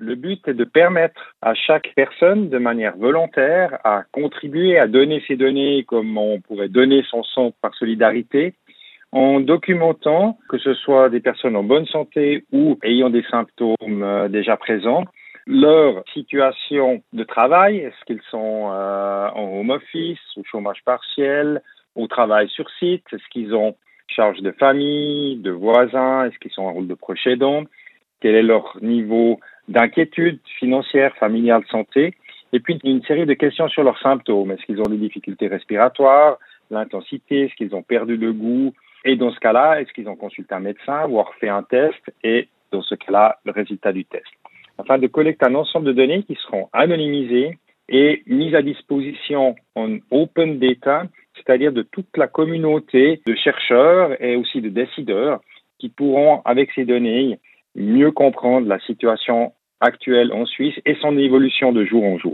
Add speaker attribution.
Speaker 1: Le but est de permettre à chaque personne, de manière volontaire, à contribuer à donner ses données comme on pourrait donner son sang par solidarité, en documentant que ce soit des personnes en bonne santé ou ayant des symptômes déjà présents, leur situation de travail, est-ce qu'ils sont en home office, au chômage partiel, au travail sur site, est-ce qu'ils ont charge de famille, de voisins, est-ce qu'ils sont en rôle de proche aidant, quel est leur niveau d'inquiétude financière, familiale, santé, et puis une série de questions sur leurs symptômes. Est-ce qu'ils ont des difficultés respiratoires, l'intensité, est-ce qu'ils ont perdu le goût, et dans ce cas-là, est-ce qu'ils ont consulté un médecin, voire fait un test, et dans ce cas-là, le résultat du test. Afin de collecter un ensemble de données qui seront anonymisées et mises à disposition en open data, c'est-à-dire de toute la communauté de chercheurs et aussi de décideurs qui pourront, avec ces données, mieux comprendre la situation actuelle en Suisse et son évolution de jour en jour.